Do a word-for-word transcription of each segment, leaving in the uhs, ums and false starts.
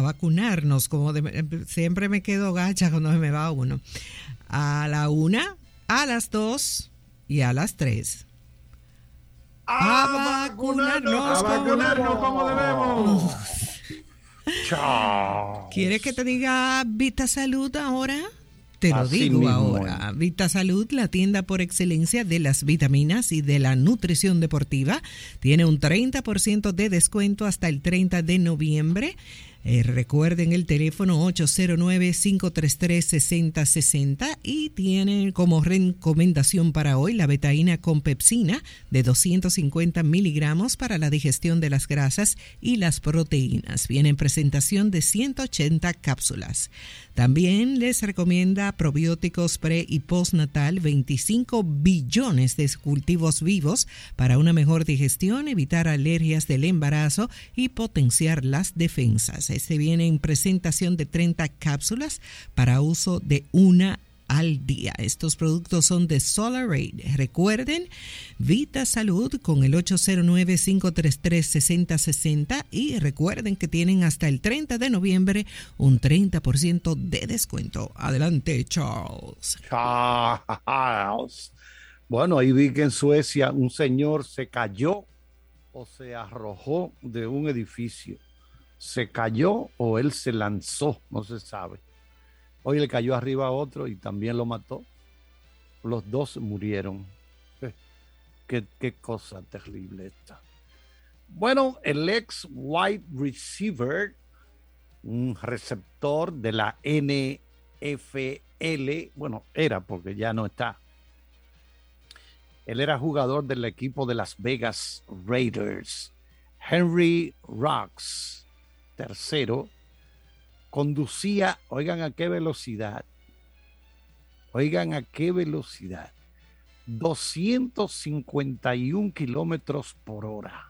vacunarnos, como de, siempre me quedo gacha cuando se me va uno. A la una, a las dos y a las tres. A, a vacunarnos, a vacunarnos como debemos. Chao. ¿Quieres que te diga Vita Salud ahora? Te lo Así digo mismo, ahora. eh. Vita Salud, la tienda por excelencia de las vitaminas y de la nutrición deportiva, tiene un treinta por ciento de descuento hasta el treinta de noviembre. Eh, recuerden el teléfono ocho cero nueve, cinco tres tres, seis cero seis cero y tienen como recomendación para hoy la betaína con pepsina de doscientos cincuenta miligramos para la digestión de las grasas y las proteínas. Viene en presentación de ciento ochenta cápsulas. También les recomienda probióticos pre y postnatal, veinticinco billones de cultivos vivos para una mejor digestión, evitar alergias del embarazo y potenciar las defensas. Este viene en presentación de treinta cápsulas para uso de una al día. Estos productos son de SolarAid. Recuerden, Vita Salud con el ocho cero nueve, cinco tres tres, seis cero seis cero y recuerden que tienen hasta el treinta de noviembre un treinta por ciento de descuento. Adelante, Charles. Charles. Bueno, ahí vi que en Suecia un señor se cayó o se arrojó de un edificio. Se cayó o él se lanzó, no se sabe. Hoy le cayó arriba a otro y también lo mató. Los dos murieron. Qué, qué cosa terrible esta. Bueno, el ex wide receiver, un receptor de la N F L, bueno, era porque ya no está. Él era jugador del equipo de Las Vegas Raiders. Henry Ruggs, tercero, conducía, oigan a qué velocidad, oigan a qué velocidad, doscientos cincuenta y un kilómetros por hora.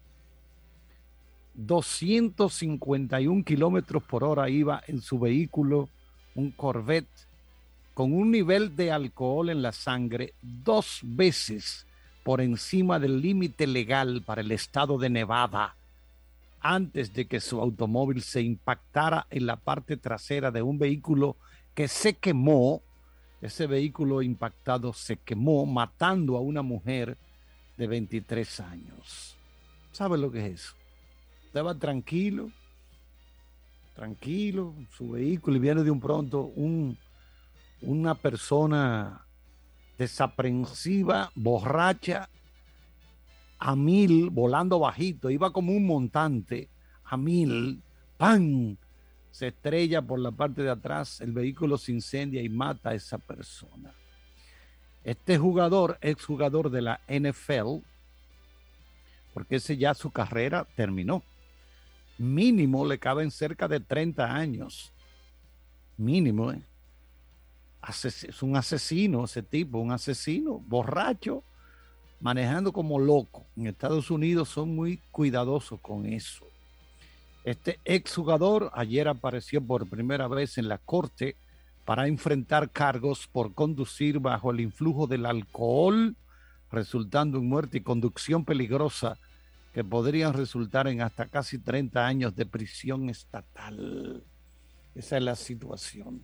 doscientos cincuenta y un kilómetros por hora iba en su vehículo, un Corvette, con un nivel de alcohol en la sangre dos veces por encima del límite legal para el estado de Nevada, antes de que su automóvil se impactara en la parte trasera de un vehículo que se quemó. Ese vehículo impactado se quemó, matando a una mujer de veintitrés años. ¿Sabe lo que es eso? Estaba tranquilo, tranquilo, en su vehículo, y viene de un pronto un, una persona desaprensiva, borracha, a mil, volando bajito, iba como un montante, a mil, ¡pam! Se estrella por la parte de atrás, el vehículo se incendia y mata a esa persona. Este jugador, exjugador de la N F L, porque ese ya su carrera terminó, mínimo le caben cerca de treinta años, mínimo, ¿eh? Ases- es un asesino ese tipo, un asesino, borracho, manejando como loco. En Estados Unidos son muy cuidadosos con eso. Este exjugador ayer apareció por primera vez en la corte para enfrentar cargos por conducir bajo el influjo del alcohol, resultando en muerte y conducción peligrosa que podrían resultar en hasta casi treinta años de prisión estatal. Esa es la situación.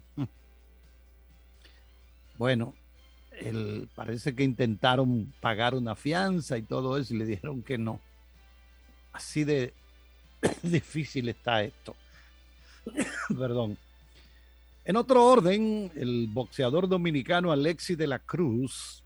Bueno, el, parece que intentaron pagar una fianza y todo eso y le dijeron que no. Así de difícil está esto. Perdón. En otro orden, el boxeador dominicano Alexis de la Cruz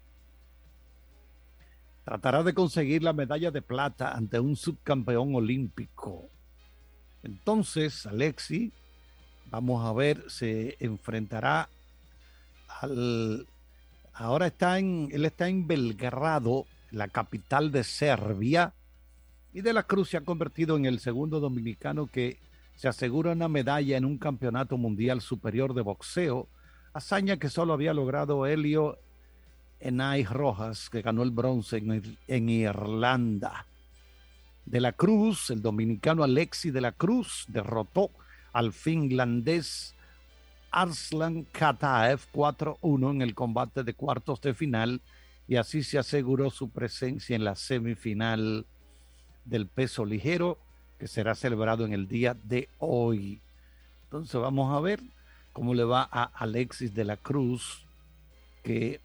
tratará de conseguir la medalla de plata ante un subcampeón olímpico. Entonces, Alexis, vamos a ver, se enfrentará al... Ahora está en, él está en Belgrado, la capital de Serbia, y de la Cruz se ha convertido en el segundo dominicano que se asegura una medalla en un campeonato mundial superior de boxeo, hazaña que solo había logrado Helio Enay Rojas, que ganó el bronce en, en Irlanda. De la Cruz, el dominicano Alexis de la Cruz, derrotó al finlandés Arslan Kataev cuatro uno en el combate de cuartos de final y así se aseguró su presencia en la semifinal del peso ligero que será celebrado en el día de hoy. Entonces vamos a ver cómo le va a Alexis de la Cruz, que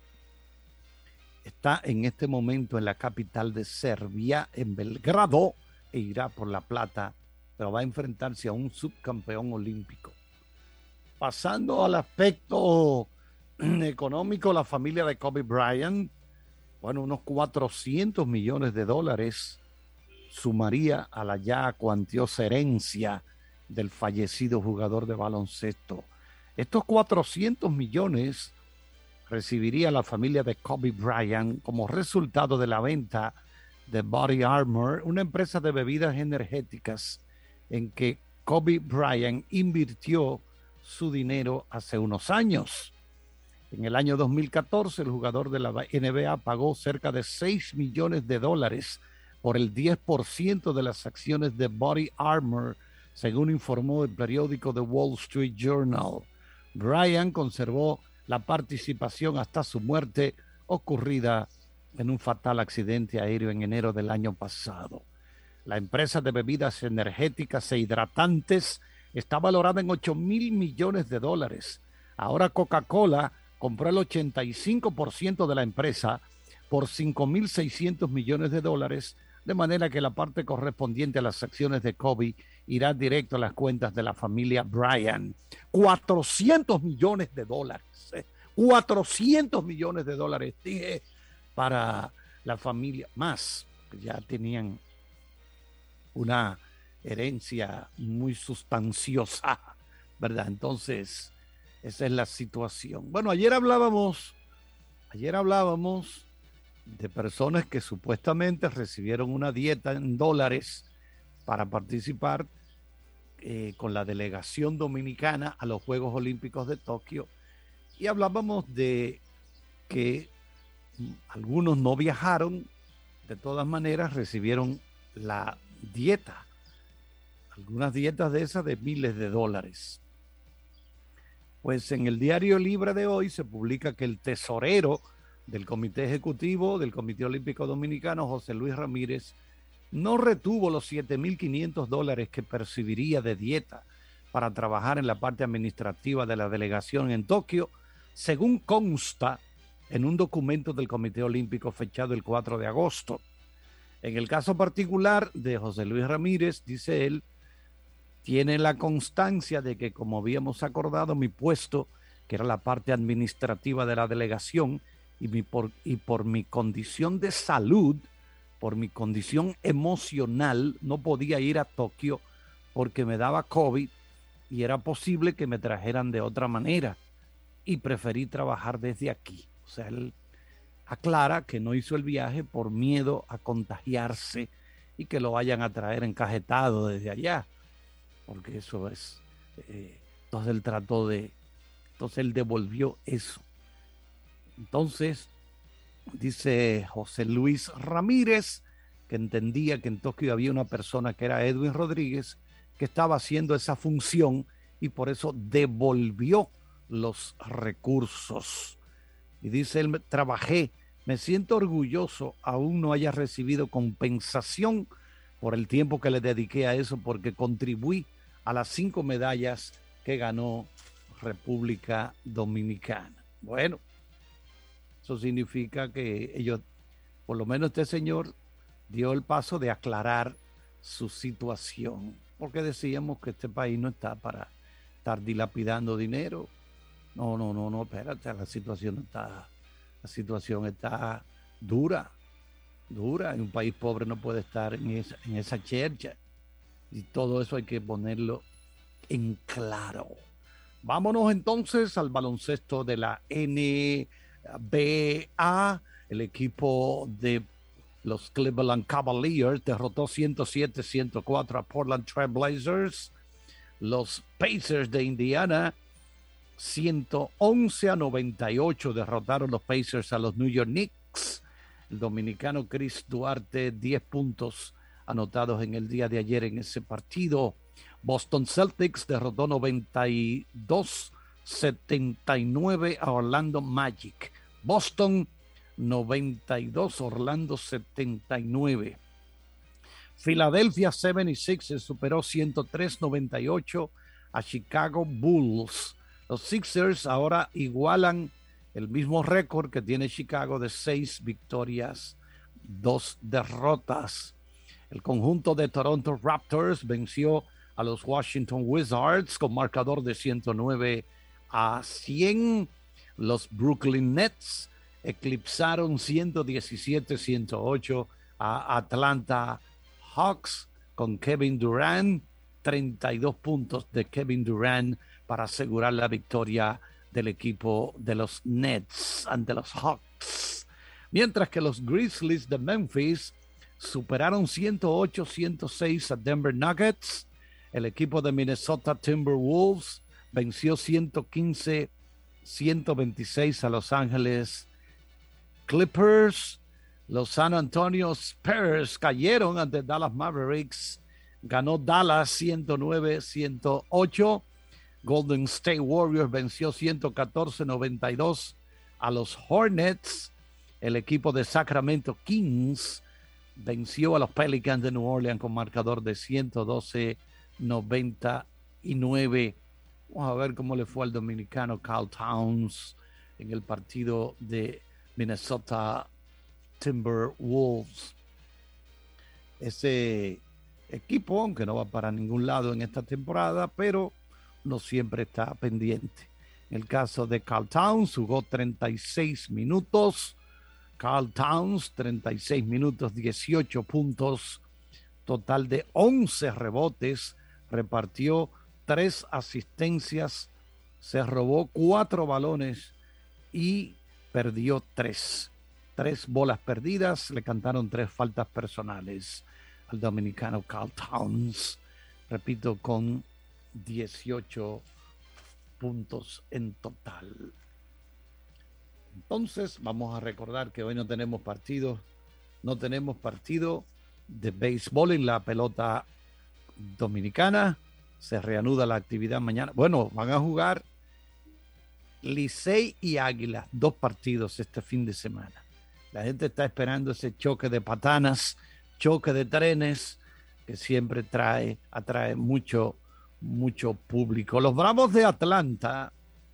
está en este momento en la capital de Serbia, en Belgrado, e irá por la plata, pero va a enfrentarse a un subcampeón olímpico. Pasando al aspecto económico, la familia de Kobe Bryant, bueno, unos cuatrocientos millones de dólares sumaría a la ya cuantiosa herencia del fallecido jugador de baloncesto. Estos cuatrocientos millones recibiría la familia de Kobe Bryant como resultado de la venta de Body Armor, una empresa de bebidas energéticas en que Kobe Bryant invirtió su dinero hace unos años. En el año dos mil catorce, el jugador de la N B A pagó cerca de seis millones de dólares por el diez por ciento de las acciones de Body Armor, según informó el periódico The Wall Street Journal. Bryant conservó la participación hasta su muerte, ocurrida en un fatal accidente aéreo en enero del año pasado. La empresa de bebidas energéticas e hidratantes está valorada en ocho mil millones de dólares. Ahora Coca-Cola compró el ochenta y cinco por ciento de la empresa por cinco mil seiscientos millones de dólares, de manera que la parte correspondiente a las acciones de Kobe irá directo a las cuentas de la familia Bryant. cuatrocientos millones de dólares. Eh, cuatrocientos millones de dólares, dije, para la familia, más, que ya tenían una herencia muy sustanciosa, ¿verdad? Entonces, esa es la situación. Bueno, ayer hablábamos, ayer hablábamos de personas que supuestamente recibieron una dieta en dólares para participar eh, con la delegación dominicana a los Juegos Olímpicos de Tokio, y hablábamos de que algunos no viajaron, de todas maneras recibieron la dieta, algunas dietas de esas de miles de dólares. Pues en el Diario Libre de hoy se publica que el tesorero del Comité Ejecutivo del Comité Olímpico Dominicano, José Luis Ramírez, no retuvo los siete mil quinientos dólares que percibiría de dieta para trabajar en la parte administrativa de la delegación en Tokio, según consta en un documento del Comité Olímpico fechado el cuatro de agosto. En el caso particular de José Luis Ramírez, dice él, tiene la constancia de que, como habíamos acordado, mi puesto, que era la parte administrativa de la delegación, y, mi por, y por mi condición de salud, por mi condición emocional, no podía ir a Tokio porque me daba COVID y era posible que me trajeran de otra manera, y preferí trabajar desde aquí. O sea, él aclara que no hizo el viaje por miedo a contagiarse y que lo vayan a traer encajetado desde allá, porque eso es, eh, entonces él trató de, entonces él devolvió eso. Entonces, dice José Luis Ramírez, que entendía que en Tokio había una persona que era Edwin Rodríguez, que estaba haciendo esa función y por eso devolvió los recursos. Y dice él, trabajé, me siento orgulloso, aún no haya recibido compensación por el tiempo que le dediqué a eso, porque contribuí a las cinco medallas que ganó República Dominicana. Bueno, eso significa que ellos, por lo menos este señor, dio el paso de aclarar su situación, porque decíamos que este país no está para estar dilapidando dinero. No, no, no, no, espérate, la situación está, la situación está dura, dura. En un país pobre no puede estar en esa, en esa chercha, y todo eso hay que ponerlo en claro. Vámonos entonces al baloncesto de la N B A. El equipo de los Cleveland Cavaliers derrotó ciento siete a ciento cuatro a Portland Trail Blazers. Los Pacers de Indiana, ciento once a noventa y ocho, derrotaron los Pacers a los New York Knicks. El dominicano Chris Duarte, diez puntos anotados en el día de ayer en ese partido. Boston Celtics derrotó noventa y dos a setenta y nueve a Orlando Magic. Boston noventa y dos, Orlando setenta y nueve. Philadelphia setenta y seis superó ciento tres a noventa y ocho a Chicago Bulls. Los Sixers ahora igualan el mismo récord que tiene Chicago de seis victorias, dos derrotas. El conjunto de Toronto Raptors venció a los Washington Wizards con marcador de ciento nueve a cien. Los Brooklyn Nets eclipsaron ciento diecisiete a ciento ocho a Atlanta Hawks con Kevin Durant, treinta y dos puntos de Kevin Durant para asegurar la victoria del equipo de los Nets ante los Hawks. Mientras que los Grizzlies de Memphis superaron ciento ocho a ciento seis a Denver Nuggets. El equipo de Minnesota Timberwolves venció ciento quince a ciento veintiséis a Los Ángeles Clippers. Los San Antonio Spurs cayeron ante Dallas Mavericks. Ganó Dallas ciento nueve a ciento ocho. Golden State Warriors venció ciento catorce a noventa y dos a los Hornets. El equipo de Sacramento Kings venció a los Pelicans de New Orleans con marcador de ciento doce a noventa y nueve. Vamos a ver cómo le fue al dominicano Karl Towns en el partido de Minnesota Timberwolves. Ese equipo, aunque no va para ningún lado en esta temporada, pero no siempre está pendiente. En el caso de Karl Towns, jugó treinta y seis minutos. Karl Towns, treinta y seis minutos, dieciocho puntos, total de once rebotes, repartió tres asistencias, se robó cuatro balones y perdió tres. Tres bolas perdidas, le cantaron tres faltas personales al dominicano Karl Towns. Repito, con dieciocho puntos en total. Entonces, vamos a recordar que hoy no tenemos partido, no tenemos partido de béisbol en la pelota dominicana. Se reanuda la actividad mañana. Bueno, van a jugar Licey y Águilas, dos partidos este fin de semana. La gente está esperando ese choque de patanas, choque de trenes, que siempre trae, atrae mucho, mucho público. Los Bravos de Atlanta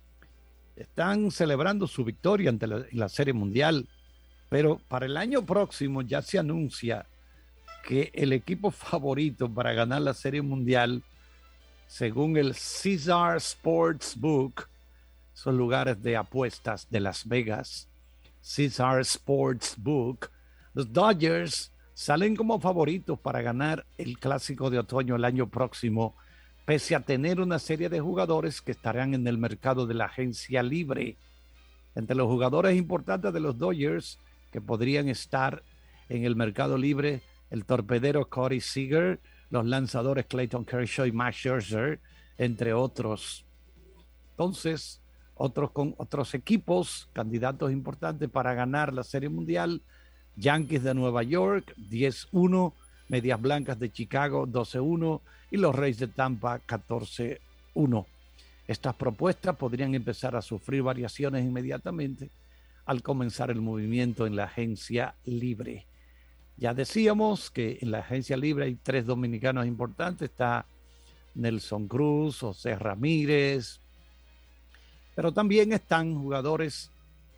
están celebrando su victoria ante la, la Serie Mundial, pero para el año próximo ya se anuncia que el equipo favorito para ganar la Serie Mundial, según el Caesars Sportsbook, son lugares de apuestas de Las Vegas, Caesars Sportsbook, los Dodgers salen como favoritos para ganar el Clásico de Otoño el año próximo, pese a tener una serie de jugadores que estarán en el mercado de la agencia libre. Entre los jugadores importantes de los Dodgers que podrían estar en el mercado libre, el torpedero Corey Seager, los lanzadores Clayton Kershaw y Max Scherzer, entre otros. Entonces, otros con otros equipos, candidatos importantes para ganar la Serie Mundial: Yankees de Nueva York, diez uno, Medias Blancas de Chicago, doce uno, y los Reyes de Tampa, catorce uno. Estas propuestas podrían empezar a sufrir variaciones inmediatamente al comenzar el movimiento en la agencia libre. Ya decíamos que en la agencia libre hay tres dominicanos importantes. Está Nelson Cruz, José Ramírez, pero también están jugadores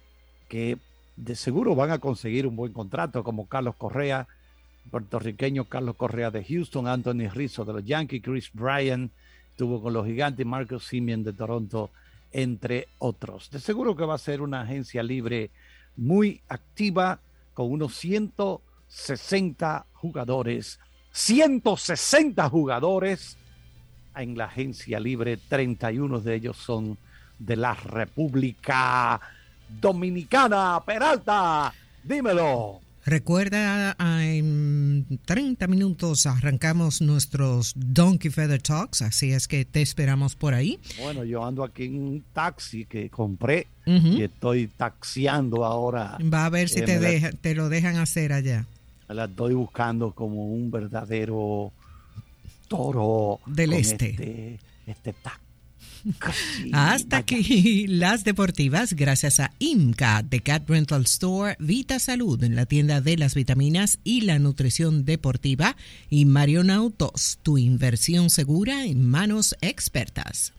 que de seguro van a conseguir un buen contrato, como Carlos Correa, puertorriqueño Carlos Correa de Houston, Anthony Rizzo de los Yankees, Chris Bryant estuvo con los Gigantes, Marcus Semien de Toronto, entre otros. De seguro que va a ser una agencia libre muy activa, con unos ciento sesenta jugadores, ciento sesenta jugadores en la agencia libre, treinta y uno de ellos son de la República Dominicana. Peralta, dímelo. Recuerda, en treinta minutos arrancamos nuestros Donkey Feather Talks, así es que te esperamos por ahí. Bueno, yo ando aquí en un taxi que compré uh-huh. y estoy taxiando ahora. Va a ver si eh, te, la, deja, te lo dejan hacer allá. La estoy buscando como un verdadero toro del este. Este, este taxi. Casi, Hasta vaya. aquí las deportivas, gracias a IMCA, The Cat Rental Store, Vita Salud, en la tienda de las vitaminas y la nutrición deportiva, y Marion Autos, tu inversión segura en manos expertas.